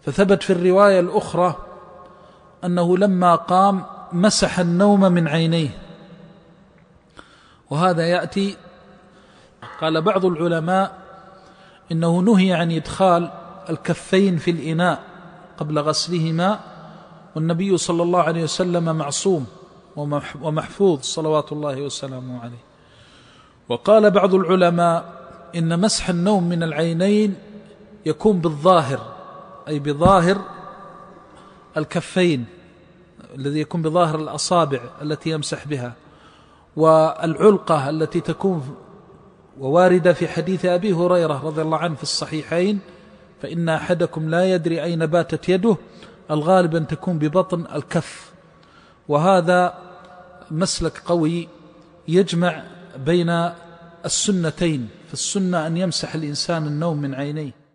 فثبت في الرواية الأخرى أنه لما قام مسح النوم من عينيه. وهذا يأتي، قال بعض العلماء إنه نهي عن إدخال الكفين في الإناء قبل غسلهما، والنبي صلى الله عليه وسلم معصوم ومحفوظ صلوات الله وسلامه عليه. وقال بعض العلماء إن مسح النوم من العينين يكون بالظاهر، أي بظاهر الكفين الذي يكون بظاهر الأصابع التي يمسح بها، والعلقة التي تكون وواردة في حديث أبي هريرة رضي الله عنه في الصحيحين: فإن أحدكم لا يدري أين باتت يده، الغالب أن تكون ببطن الكف. وهذا مسلك قوي يجمع بين السنتين، في السنة أن يمسح الإنسان النوم من عينيه،